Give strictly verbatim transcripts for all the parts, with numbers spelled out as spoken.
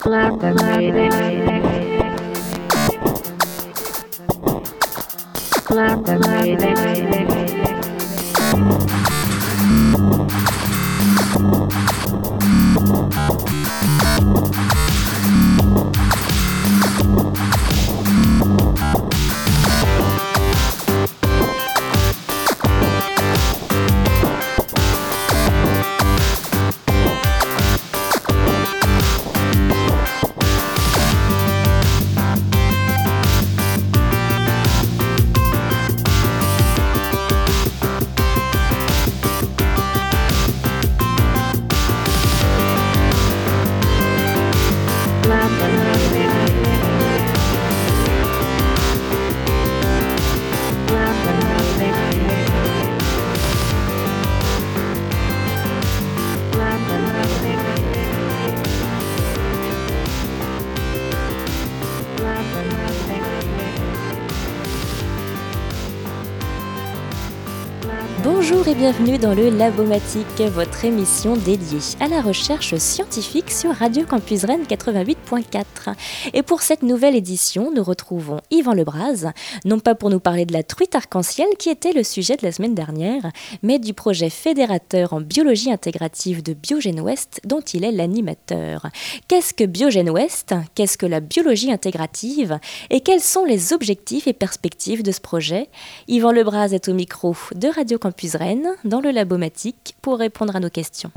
Bonjour et bienvenue dans le Labomatique, votre émission dédiée à la recherche scientifique sur Radio Campus Rennes quatre-vingt-huit point quatre. Et pour cette nouvelle édition, nous retrouvons Yvan Lebras, non pas pour nous parler de la truite arc-en-ciel qui était le sujet de la semaine dernière, mais du projet fédérateur en biologie intégrative de Biogène Ouest dont il est l'animateur. Qu'est-ce que Biogène Ouest ? Qu'est-ce que la biologie intégrative ? Et quels sont les objectifs et perspectives de ce projet ? Yvan Lebras est au micro de Radio Campus Rennes, dans le Labomatique, pour répondre à nos questions.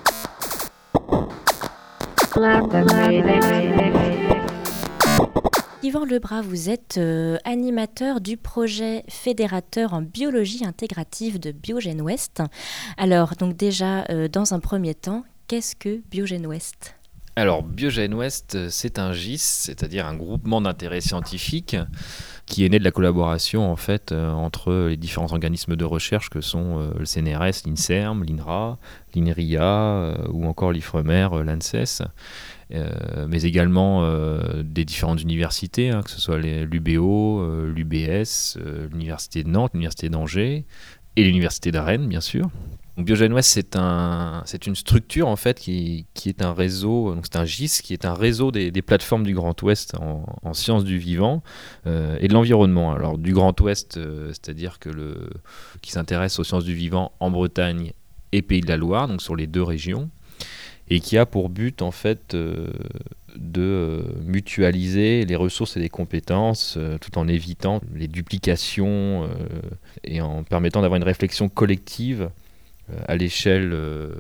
Yvan Lebras, vous êtes euh, animateur du projet fédérateur en biologie intégrative de Biogène Ouest. Alors, donc déjà, euh, dans un premier temps, qu'est-ce que Biogène Ouest ? Alors, Biogène Ouest, c'est un G I S, c'est-à-dire un groupement d'intérêt scientifique qui est né de la collaboration en fait euh, entre les différents organismes de recherche que sont euh, le C N R S, l'INSERM, l'INRA, l'INRIA euh, ou encore l'IFREMER, euh, l'ANSES, euh, mais également euh, des différentes universités, hein, que ce soit les, l'U B O, euh, l'U B S, euh, l'Université de Nantes, l'Université d'Angers et l'Université de Rennes, bien sûr. Donc, Biogène Ouest, c'est, un, c'est une structure en fait qui, qui est un réseau, donc c'est un G I S qui est un réseau des, des plateformes du Grand Ouest en, en sciences du vivant euh, et de l'environnement. Alors du Grand Ouest, euh, c'est-à-dire que le, qui s'intéresse aux sciences du vivant en Bretagne et Pays de la Loire, donc sur les deux régions, et qui a pour but en fait euh, de euh, mutualiser les ressources et les compétences euh, tout en évitant les duplications euh, et en permettant d'avoir une réflexion collective à l'échelle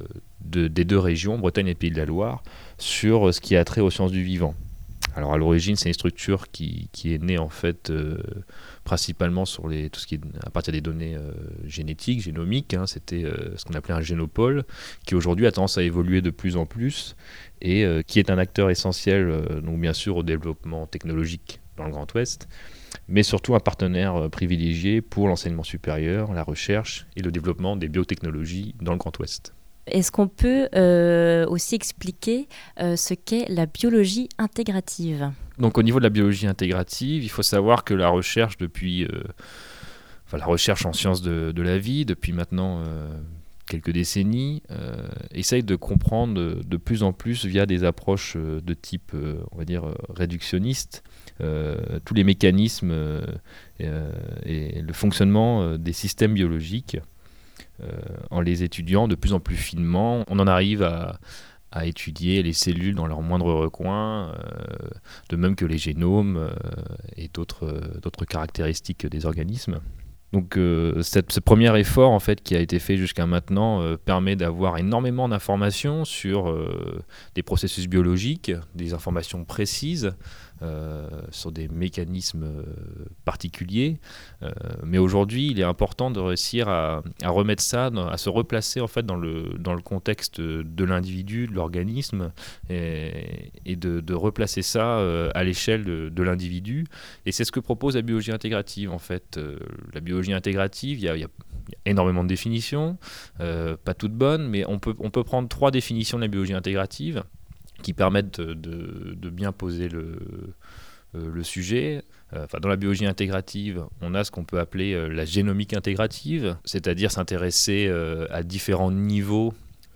de, des deux régions, Bretagne et Pays de la Loire, sur ce qui a trait aux sciences du vivant. Alors à l'origine, c'est une structure qui, qui est née en fait euh, principalement sur les, tout ce qui est à partir des données euh, génétiques, génomiques. Hein, c'était euh, ce qu'on appelait un génopôle, qui aujourd'hui a tendance à évoluer de plus en plus et euh, qui est un acteur essentiel, euh, donc bien sûr au développement technologique dans le Grand Ouest, mais surtout un partenaire privilégié pour l'enseignement supérieur, la recherche et le développement des biotechnologies dans le Grand Ouest. Est-ce qu'on peut euh, aussi expliquer euh, ce qu'est la biologie intégrative ? Donc au niveau de la biologie intégrative, il faut savoir que la recherche depuis, euh, enfin la recherche en sciences de, de la vie depuis maintenant euh, quelques décennies, euh, essaye de comprendre de, de plus en plus via des approches de type, euh, on va dire, réductionniste, euh, tous les mécanismes euh, euh, et le fonctionnement euh, des systèmes biologiques euh, en les étudiant de plus en plus finement. On en arrive à, à étudier les cellules dans leurs moindres recoins, euh, de même que les génomes euh, et d'autres, euh, d'autres caractéristiques des organismes. Donc euh, cette, ce premier effort en fait, qui a été fait jusqu'à maintenant euh, permet d'avoir énormément d'informations sur euh, des processus biologiques, des informations précises euh, sur des mécanismes euh, particuliers. Euh, mais aujourd'hui, il est important de réussir à, à remettre ça, dans, à se replacer en fait, dans, le, dans le contexte de l'individu, de l'organisme, et, et de, de replacer ça euh, à l'échelle de, de l'individu. Et c'est ce que propose la biologie intégrative en fait. Euh, la biologie intégrative, il y a, il y a énormément de définitions, euh, pas toutes bonnes, mais on peut, on peut prendre trois définitions de la biologie intégrative qui permettent de, de, de bien poser le, euh, le sujet. Euh, enfin, dans la biologie intégrative, on a ce qu'on peut appeler euh, la génomique intégrative, c'est-à-dire s'intéresser euh, à différents niveaux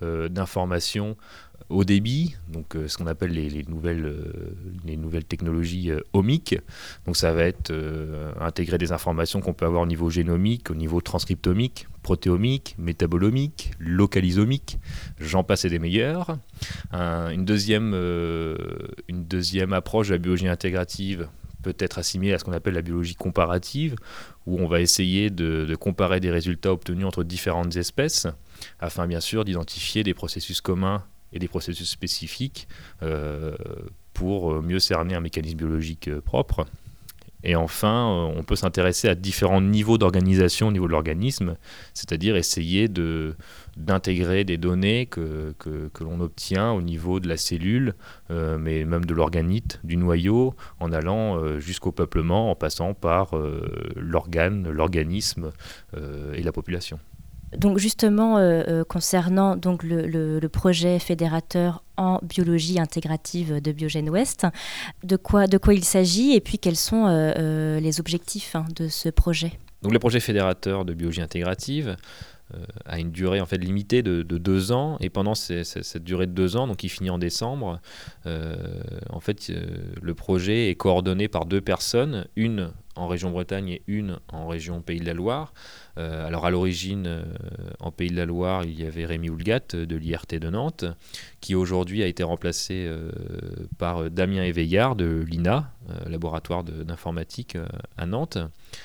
euh, d'information haut débit, donc euh, ce qu'on appelle les, les, nouvelles, euh, les nouvelles technologies euh, omiques. Donc ça va être euh, intégrer des informations qu'on peut avoir au niveau génomique, au niveau transcriptomique, protéomique, métabolomique, localisomique, j'en passe et des meilleurs. Un, une, deuxième, euh, une deuxième approche de la biologie intégrative peut être assimilée à ce qu'on appelle la biologie comparative, où on va essayer de, de comparer des résultats obtenus entre différentes espèces, afin bien sûr d'identifier des processus communs et des processus spécifiques euh, pour mieux cerner un mécanisme biologique euh, propre. Et enfin, euh, on peut s'intéresser à différents niveaux d'organisation au niveau de l'organisme, c'est-à-dire essayer de, d'intégrer des données que, que, que l'on obtient au niveau de la cellule, euh, mais même de l'organite, du noyau, en allant euh, jusqu'au peuplement, en passant par euh, l'organe, l'organisme euh, et la population. Donc justement, euh, euh, concernant donc le, le, le projet fédérateur en biologie intégrative de Biogène Ouest, de quoi, de quoi il s'agit et puis quels sont euh, euh, les objectifs hein, de ce projet ? Donc le projet fédérateur de biologie intégrative euh, a une durée en fait limitée de, de deux ans, et pendant ces, ces, cette durée de deux ans, donc qui finit en décembre, euh, en fait euh, le projet est coordonné par deux personnes, une en région Bretagne et une en région Pays de la Loire. Euh, alors à l'origine, euh, en Pays de la Loire, il y avait Rémi Houlgat de l'I R T de Nantes, qui aujourd'hui a été remplacé euh, par Damien Éveillard de l'I N A, euh, laboratoire de, d'informatique euh, à Nantes.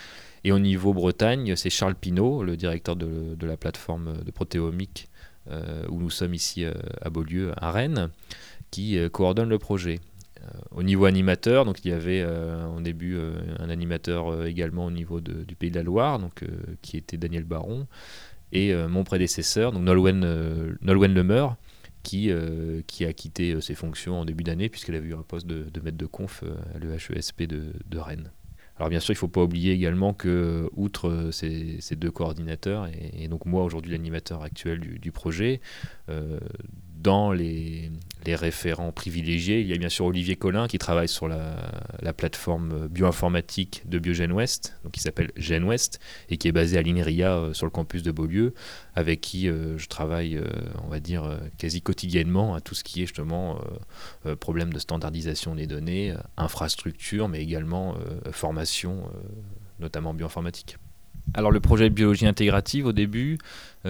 Et au niveau Bretagne, c'est Charles Pinault, le directeur de, de la plateforme de protéomique, euh, où nous sommes ici euh, à Beaulieu, à Rennes, qui euh, coordonne le projet. Au niveau animateur, donc il y avait euh, en début euh, un animateur euh, également au niveau de, du Pays de la Loire, donc, euh, qui était Daniel Baron, et euh, mon prédécesseur, donc Nolwenn, euh, Nolwenn Lemeur, qui, euh, qui a quitté euh, ses fonctions en début d'année, puisqu'elle avait eu un poste de, de maître de conf euh, à l'E H E S P de, de Rennes. Alors bien sûr, il ne faut pas oublier également que, outre ces, ces deux coordinateurs, et, et donc moi aujourd'hui l'animateur actuel du, du projet, euh, dans les, les référents privilégiés, il y a bien sûr Olivier Collin qui travaille sur la, la plateforme bioinformatique de Biogène Ouest, donc qui s'appelle Gène Ouest, et qui est basée à l'INRIA euh, sur le campus de Beaulieu, avec qui euh, je travaille, euh, on va dire, euh, quasi quotidiennement à tout ce qui est justement euh, euh, problème de standardisation des données, euh, infrastructure, mais également euh, formation, euh, notamment bioinformatique. Alors le projet de biologie intégrative au début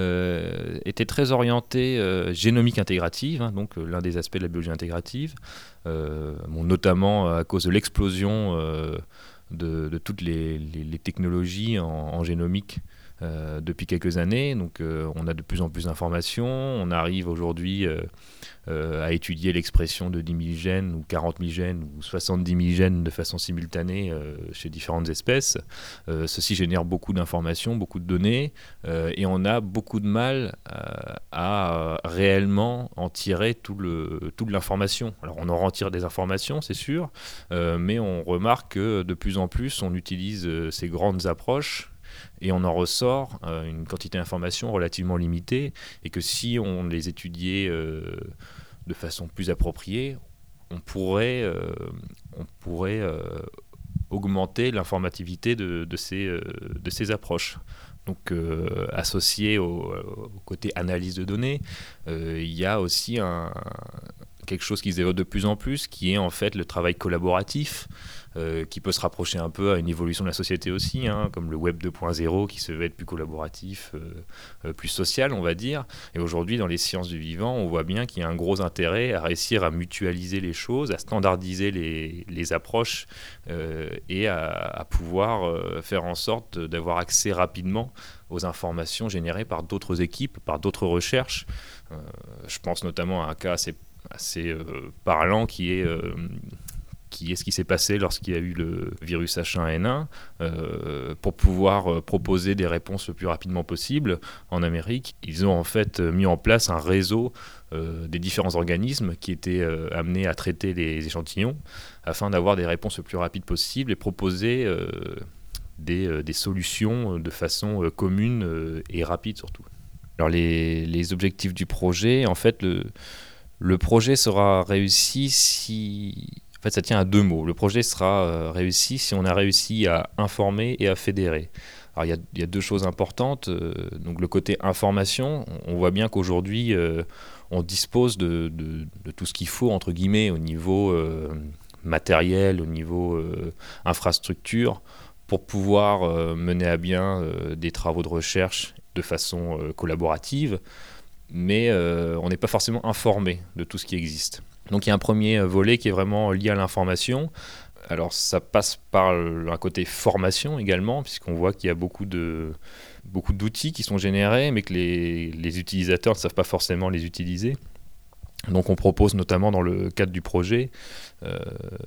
euh, était très orienté euh, génomique intégrative, hein, donc euh, l'un des aspects de la biologie intégrative, euh, bon, notamment à cause de l'explosion euh, de, de toutes les, les, les technologies en, en génomique euh, depuis quelques années. Donc euh, on a de plus en plus d'informations, on arrive aujourd'hui euh, euh, à étudier l'expression de dix mille gènes ou quarante mille gènes ou soixante-dix mille gènes de façon simultanée euh, chez différentes espèces. Euh, ceci génère beaucoup d'informations, beaucoup de données, euh, et on a beaucoup de mal euh, à euh, réellement en tirer tout le, toute l'information. Alors on en retire des informations, c'est sûr, euh, mais on remarque que de plus en plus on utilise euh, ces grandes approches et on en ressort euh, une quantité d'informations relativement limitée, et que si on les étudiait euh, de façon plus appropriée, on pourrait, euh, on pourrait euh, augmenter l'informativité de, de, ces, euh, de ces approches. Donc euh, associé au, au côté analyse de données, euh, il y a aussi un, quelque chose qui se développe de plus en plus, qui est en fait le travail collaboratif, euh, qui peut se rapprocher un peu à une évolution de la société aussi, hein, comme le web deux point zéro qui se veut être plus collaboratif, euh, euh, plus social on va dire. Et aujourd'hui dans les sciences du vivant, on voit bien qu'il y a un gros intérêt à réussir à mutualiser les choses, à standardiser les, les approches euh, et à, à pouvoir euh, faire en sorte d'avoir accès rapidement aux informations générées par d'autres équipes, par d'autres recherches. Euh, je pense notamment à un cas assez, assez euh, parlant qui est... Euh, qui est ce qui s'est passé lorsqu'il y a eu le virus H un N un, euh, pour pouvoir euh, proposer des réponses le plus rapidement possible. En Amérique, ils ont en fait mis en place un réseau euh, des différents organismes qui étaient euh, amenés à traiter les échantillons afin d'avoir des réponses le plus rapides possible et proposer euh, des, euh, des solutions de façon euh, commune euh, et rapide surtout. Alors les, les objectifs du projet, en fait, le, le projet sera réussi si... En fait, ça tient à deux mots. Le projet sera euh, réussi si on a réussi à informer et à fédérer. Alors il y a, il y a deux choses importantes. Euh, donc le côté information, on, on voit bien qu'aujourd'hui euh, on dispose de, de, de tout ce qu'il faut entre guillemets au niveau euh, matériel, au niveau euh, infrastructure, pour pouvoir euh, mener à bien euh, des travaux de recherche de façon euh, collaborative, mais euh, on n'est pas forcément informé de tout ce qui existe. Donc il y a un premier volet qui est vraiment lié à l'information. Alors ça passe par un côté formation également, puisqu'on voit qu'il y a beaucoup de, beaucoup d'outils qui sont générés, mais que les, les utilisateurs ne savent pas forcément les utiliser. Donc on propose notamment dans le cadre du projet euh,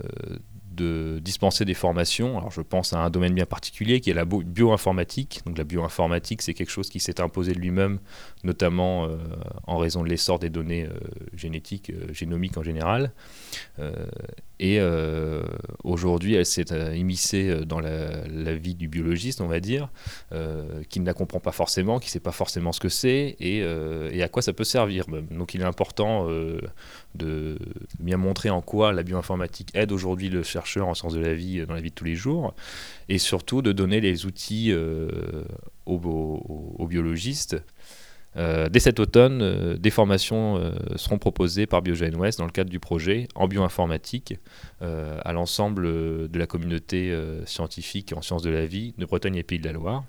de dispenser des formations. Alors je pense à un domaine bien particulier qui est la bioinformatique. Donc la bioinformatique, c'est quelque chose qui s'est imposé de lui-même, notamment euh, en raison de l'essor des données euh, génétiques, euh, génomiques en général. Euh, et euh, aujourd'hui, elle s'est euh, immiscée dans la, la vie du biologiste, on va dire, euh, qui ne la comprend pas forcément, qui ne sait pas forcément ce que c'est et, euh, et à quoi ça peut servir. Donc il est important euh, de bien montrer en quoi la bioinformatique aide aujourd'hui le chercheur en sciences de la vie dans la vie de tous les jours, et surtout de donner les outils euh, aux, aux, aux biologistes. Euh, dès cet automne, euh, des formations euh, seront proposées par Biogène Ouest dans le cadre du projet en bioinformatique euh, à l'ensemble de la communauté euh, scientifique en sciences de la vie de Bretagne et Pays de la Loire.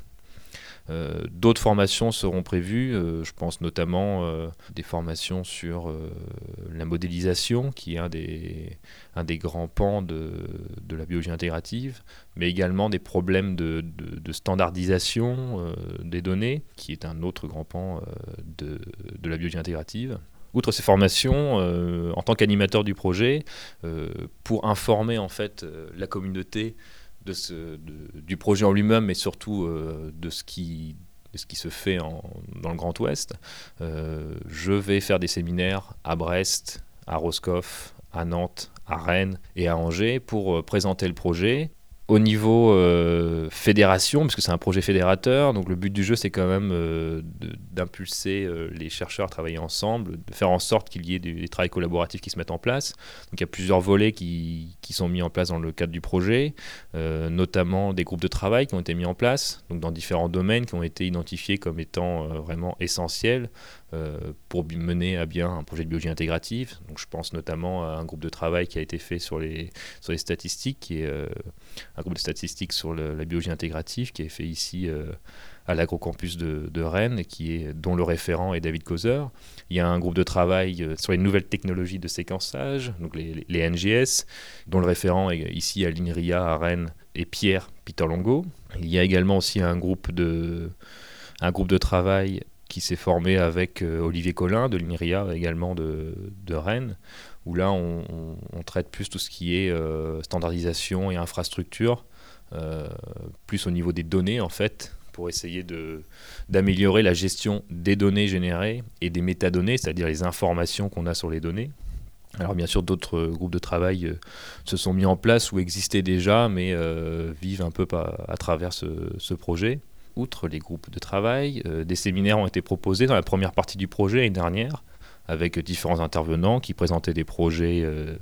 Euh, d'autres formations seront prévues, euh, je pense notamment euh, des formations sur euh, la modélisation, qui est un des, un des grands pans de, de la biologie intégrative, mais également des problèmes de, de, de standardisation euh, des données, qui est un autre grand pan euh, de, de la biologie intégrative. Outre ces formations, euh, en tant qu'animateur du projet, euh, pour informer en fait euh, la communauté De ce, de, du projet en lui-même, mais surtout euh, de, ce qui, de ce qui se fait en, dans le Grand Ouest. Euh, je vais faire des séminaires à Brest, à Roscoff, à Nantes, à Rennes et à Angers pour euh, présenter le projet. Au niveau euh, fédération, parce que c'est un projet fédérateur, donc le but du jeu c'est quand même euh, de, d'impulser euh, les chercheurs à travailler ensemble, de faire en sorte qu'il y ait des, des travails collaboratifs qui se mettent en place. Donc il y a plusieurs volets qui, qui sont mis en place dans le cadre du projet, euh, notamment des groupes de travail qui ont été mis en place, donc dans différents domaines qui ont été identifiés comme étant euh, vraiment essentiels euh, pour mener à bien un projet de biologie intégrative. Donc je pense notamment à un groupe de travail qui a été fait sur les, sur les statistiques, qui est euh, un groupe de statistiques sur le, la biologie intégrative qui est fait ici euh, à l'agrocampus de, de Rennes et qui est, dont le référent est David Causer. Il y a un groupe de travail euh, sur les nouvelles technologies de séquençage, donc les, les N G S, dont le référent est ici à l'INRIA à Rennes et Pierre Peter Longo. Il y a également aussi un groupe de, un groupe de travail qui s'est formé avec euh, Olivier Collin de l'INRIA également de, de Rennes, où là on, on, on traite plus tout ce qui est euh, standardisation et infrastructure, euh, plus au niveau des données en fait, pour essayer de, d'améliorer la gestion des données générées et des métadonnées, c'est-à-dire les informations qu'on a sur les données. Alors bien sûr d'autres groupes de travail euh, se sont mis en place ou existaient déjà, mais euh, vivent un peu pa- à travers ce, ce projet. Outre les groupes de travail, euh, des séminaires ont été proposés dans la première partie du projet l'année dernière, avec différents intervenants qui présentaient des projets euh,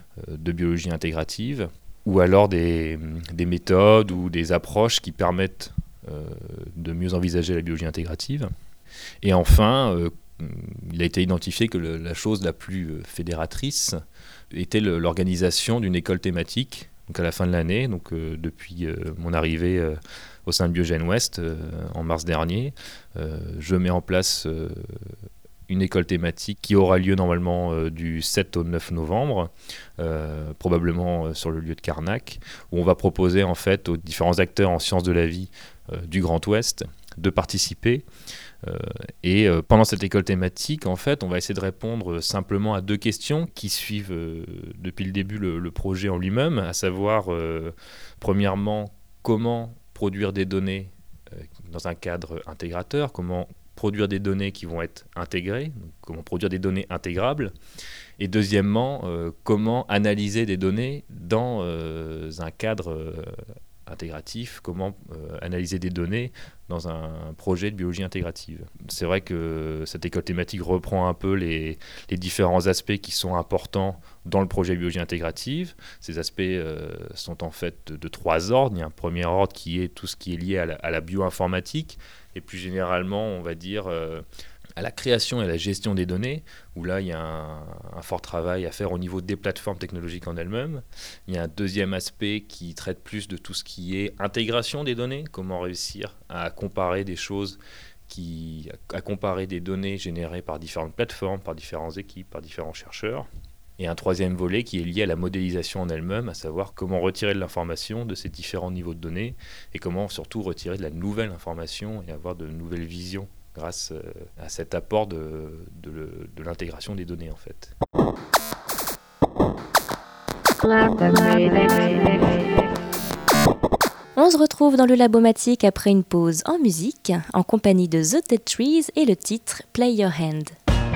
de biologie intégrative, ou alors des, des méthodes ou des approches qui permettent euh, de mieux envisager la biologie intégrative. Et enfin, euh, il a été identifié que le, la chose la plus fédératrice était le, l'organisation d'une école thématique, donc à la fin de l'année, donc euh, depuis euh, mon arrivée euh, au sein de Biogène Ouest euh, en mars dernier, euh, je mets en place euh, une école thématique qui aura lieu normalement euh, du sept au neuf novembre, euh, probablement euh, sur le lieu de Carnac, où on va proposer en fait aux différents acteurs en sciences de la vie euh, du Grand Ouest de participer. Euh, et euh, pendant cette école thématique, en fait, on va essayer de répondre simplement à deux questions qui suivent euh, depuis le début le, le projet en lui-même, à savoir, euh, premièrement, comment produire des données euh, dans un cadre intégrateur, comment produire des données qui vont être intégrées, donc comment produire des données intégrables, et deuxièmement, euh, comment analyser des données dans euh, un cadre euh, intégratif, comment euh, analyser des données dans un projet de biologie intégrative. C'est vrai que cette école thématique reprend un peu les, les différents aspects qui sont importants dans le projet de biologie intégrative. Ces aspects euh, sont en fait de, de trois ordres. Il y a un premier ordre qui est tout ce qui est lié à la, à la bioinformatique, et plus généralement, on va dire, euh, à la création et à la gestion des données, où là, il y a un, un fort travail à faire au niveau des plateformes technologiques en elles-mêmes. Il y a un deuxième aspect qui traite plus de tout ce qui est intégration des données, comment réussir à comparer des choses, qui, à comparer des données générées par différentes plateformes, par différentes équipes, par différents chercheurs. Et un troisième volet qui est lié à la modélisation en elle-même, à savoir comment retirer de l'information de ces différents niveaux de données et comment surtout retirer de la nouvelle information et avoir de nouvelles visions grâce à cet apport de, de, de l'intégration des données en fait. On se retrouve dans le Labomatique après une pause en musique, en compagnie de The Dead Trees et le titre Play Your Hand.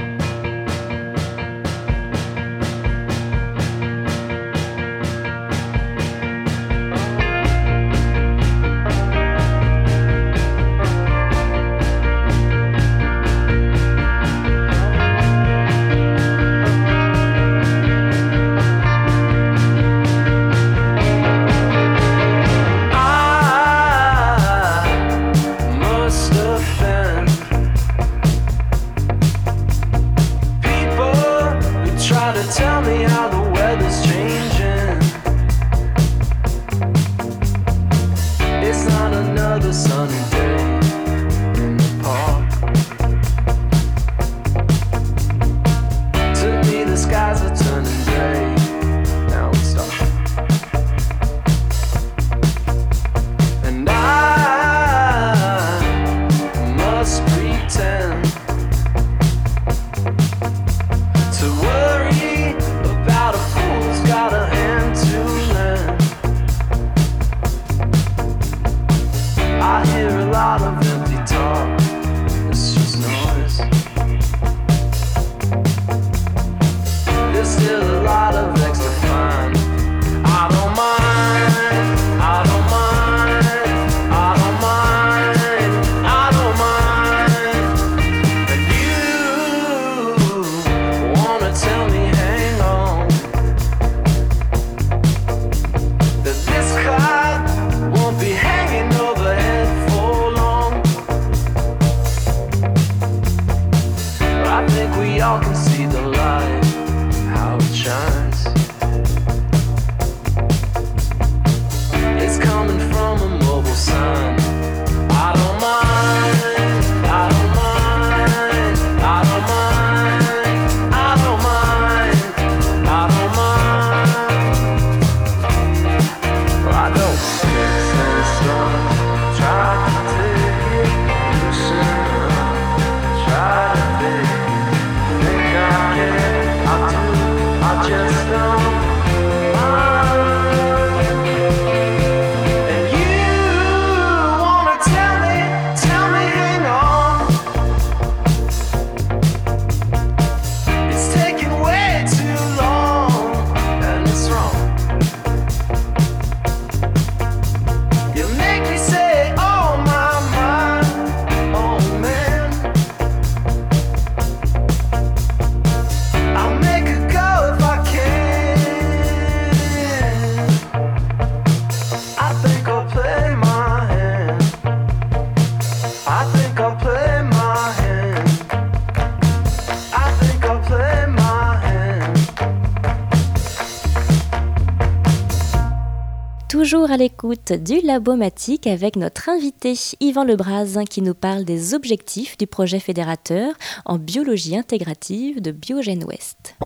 Toujours à l'écoute du Labomatique avec notre invité Yvan Lebras qui nous parle des objectifs du projet fédérateur en biologie intégrative de Biogène Ouest.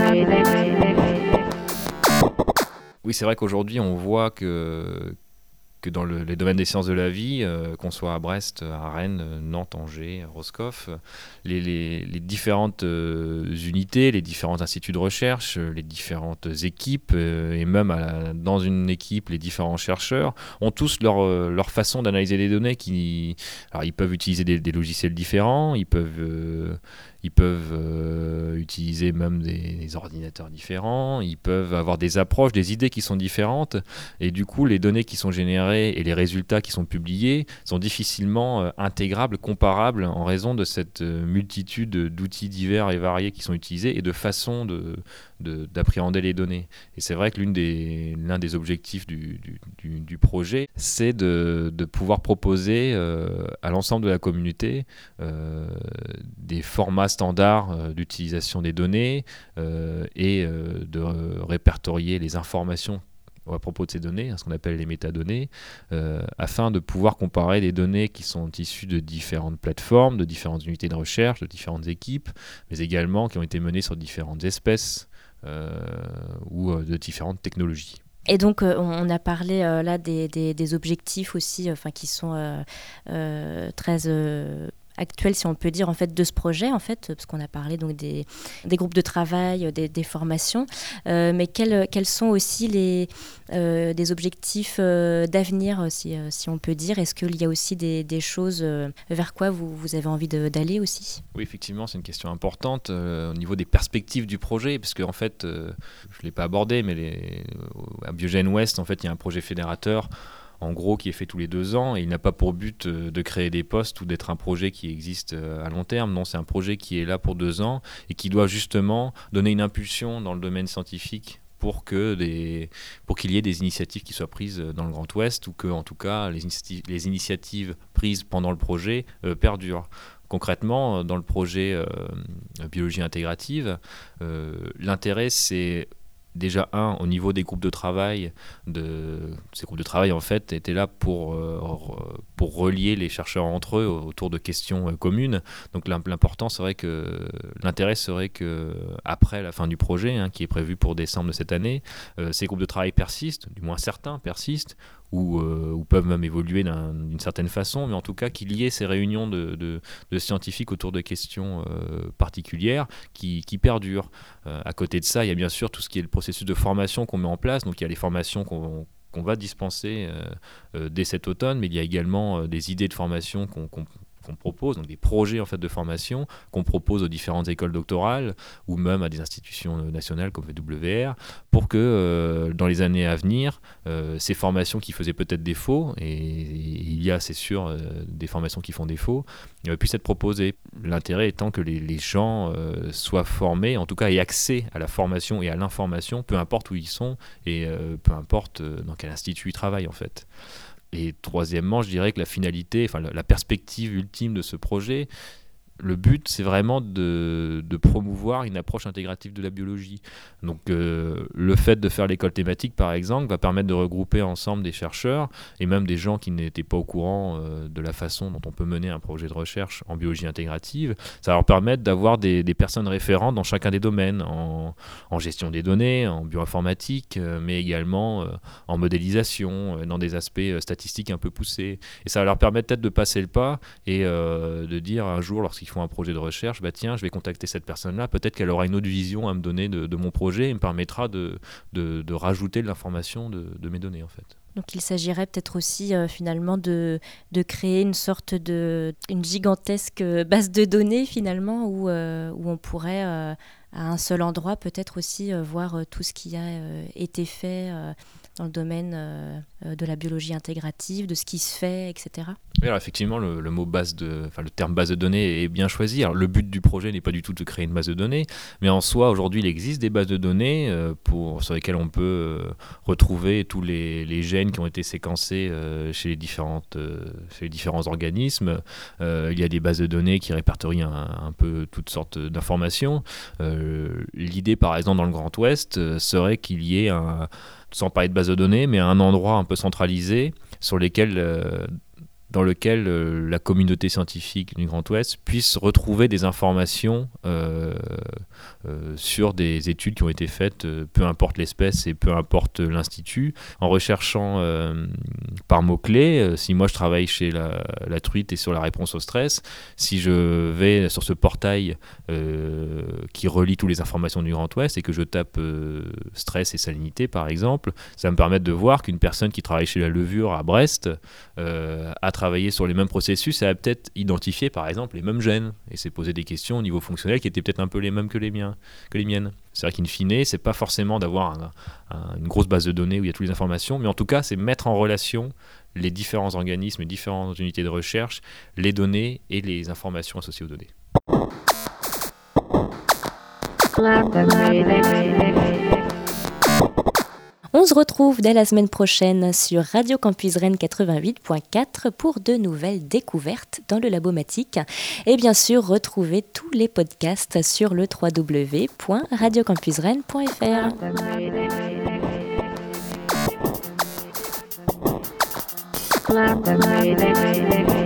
Oui, c'est vrai qu'aujourd'hui on voit que que dans le, les domaines des sciences de la vie, euh, qu'on soit à Brest, à Rennes, Nantes, Angers, Roscoff, les, les, les différentes euh, unités, les différents instituts de recherche, les différentes équipes, euh, et même à la, dans une équipe, les différents chercheurs, ont tous leur, euh, leur façon d'analyser les données. Qui, alors ils peuvent utiliser des, des logiciels différents, ils peuvent... Euh, Ils peuvent euh, utiliser même des, des ordinateurs différents, ils peuvent avoir des approches, des idées qui sont différentes, et du coup les données qui sont générées et les résultats qui sont publiés sont difficilement euh, intégrables, comparables en raison de cette euh, multitude d'outils divers et variés qui sont utilisés et de façons de, de, d'appréhender les données. Et c'est vrai que l'une des, l'un des objectifs du, du, du, du projet, c'est de, de pouvoir proposer euh, à l'ensemble de la communauté euh, des formats standards euh, d'utilisation des données euh, et euh, de euh, répertorier les informations à propos de ces données, hein, ce qu'on appelle les métadonnées, euh, afin de pouvoir comparer des données qui sont issues de différentes plateformes, de différentes unités de recherche, de différentes équipes, mais également qui ont été menées sur différentes espèces euh, ou euh, de différentes technologies. Et donc, euh, on a parlé euh, là des, des, des objectifs aussi, enfin, qui sont euh, euh, très euh, actuels, si on peut dire, en fait, de ce projet, en fait, parce qu'on a parlé donc des, des groupes de travail, des, des formations, euh, mais quels, quels sont aussi les euh, des objectifs euh, d'avenir, si, euh, si on peut dire. Est-ce qu'il y a aussi des, des choses euh, vers quoi vous, vous avez envie de, d'aller aussi ? Oui, effectivement, c'est une question importante euh, au niveau des perspectives du projet, parce qu'en fait, euh, je ne l'ai pas abordé, mais les, à Biogène Ouest, en fait, il y a un projet fédérateur, en gros, qui est fait tous les deux ans, et il n'a pas pour but euh, de créer des postes ou d'être un projet qui existe euh, à long terme. Non, c'est un projet qui est là pour deux ans et qui doit justement donner une impulsion dans le domaine scientifique pour que des, pour qu'il y ait des initiatives qui soient prises dans le Grand Ouest, ou que, en tout cas, les, initi- les initiatives prises pendant le projet euh, perdurent. Concrètement, dans le projet euh, biologie intégrative, euh, l'intérêt, c'est déjà, un, au niveau des groupes de travail, de, ces groupes de travail, en fait, étaient là pour, euh, pour relier les chercheurs entre eux autour de questions euh, communes. Donc l'important serait que, l'intérêt serait que, après la fin du projet, hein, qui est prévu pour décembre de cette année, euh, ces groupes de travail persistent, du moins certains persistent, ou, euh, ou peuvent même évoluer d'un, d'une certaine façon, mais en tout cas qu'il y ait ces réunions de, de, de scientifiques autour de questions euh, particulières qui, qui perdurent. Euh, à côté de ça, il y a bien sûr tout ce qui est le processus de formation qu'on met en place, donc il y a les formations qu'on, qu'on va dispenser euh, euh, dès cet automne, mais il y a également euh, des idées de formation qu'on, qu'on qu'on propose, donc des projets en fait de formation qu'on propose aux différentes écoles doctorales ou même à des institutions nationales comme V W R, pour que euh, dans les années à venir, euh, ces formations qui faisaient peut-être défaut, et, et il y a c'est sûr euh, des formations qui font défaut, euh, puissent être proposées. L'intérêt étant que les, les gens euh, soient formés, en tout cas aient accès à la formation et à l'information, peu importe où ils sont et euh, peu importe euh, dans quel institut ils travaillent en fait. Et troisièmement, je dirais que la finalité, enfin la perspective ultime de ce projet, le but, c'est vraiment de, de promouvoir une approche intégrative de la biologie. Donc euh, le fait de faire l'école thématique, par exemple, va permettre de regrouper ensemble des chercheurs et même des gens qui n'étaient pas au courant euh, de la façon dont on peut mener un projet de recherche en biologie intégrative. Ça va leur permettre d'avoir des, des personnes référentes dans chacun des domaines, en, en gestion des données, en bioinformatique, euh, mais également euh, en modélisation, euh, dans des aspects euh, statistiques un peu poussés. Et ça va leur permettre peut-être de passer le pas et euh, de dire un jour, lorsqu'ils font un projet de recherche, bah tiens, je vais contacter cette personne-là, peut-être qu'elle aura une autre vision à me donner de, de mon projet et me permettra de, de, de rajouter de l'information de, de mes données en fait. Donc il s'agirait peut-être aussi euh, finalement de, de créer une sorte de une gigantesque base de données finalement où, euh, où on pourrait euh, à un seul endroit peut-être aussi euh, voir euh, tout ce qui a euh, été fait euh, dans le domaine euh, de la biologie intégrative, de ce qui se fait, et cetera. Oui, alors effectivement, le, le mot base de, enfin le terme base de données est bien choisi. Alors, le but du projet n'est pas du tout de créer une base de données, mais en soi, aujourd'hui, il existe des bases de données euh, pour, sur lesquelles on peut euh, retrouver tous les, les gènes qui ont été séquencés euh, chez, les différentes, euh, chez les différents organismes. Euh, il y a des bases de données qui répertorient un, un peu toutes sortes d'informations. Euh, l'idée, par exemple, dans le Grand Ouest, euh, serait qu'il y ait un, sans parler de base de données, mais un endroit un peu centralisé sur lesquels... Euh, dans lequel euh, la communauté scientifique du Grand Ouest puisse retrouver des informations euh, euh, sur des études qui ont été faites, euh, peu importe l'espèce et peu importe l'institut, en recherchant euh, par mots-clés. Euh, si moi je travaille chez la, la truite et sur la réponse au stress, si je vais sur ce portail euh, qui relie toutes les informations du Grand Ouest et que je tape euh, stress et salinité par exemple, ça va me permettre de voir qu'une personne qui travaille chez la levure à Brest euh, a travaillé sur les mêmes processus et a peut-être identifié par exemple les mêmes gènes et s'est posé des questions au niveau fonctionnel qui étaient peut-être un peu les mêmes que les miens, que les miennes. C'est vrai qu'in fine, c'est pas forcément d'avoir un, un, une grosse base de données où il y a toutes les informations, mais en tout cas, c'est mettre en relation les différents organismes, les différentes unités de recherche, les données et les informations associées aux données. On se retrouve dès la semaine prochaine sur Radio Campus Rennes quatre-vingt-huit point quatre pour de nouvelles découvertes dans le Labomatique. Et bien sûr, retrouvez tous les podcasts sur le w w w point radio campus rennes point f r.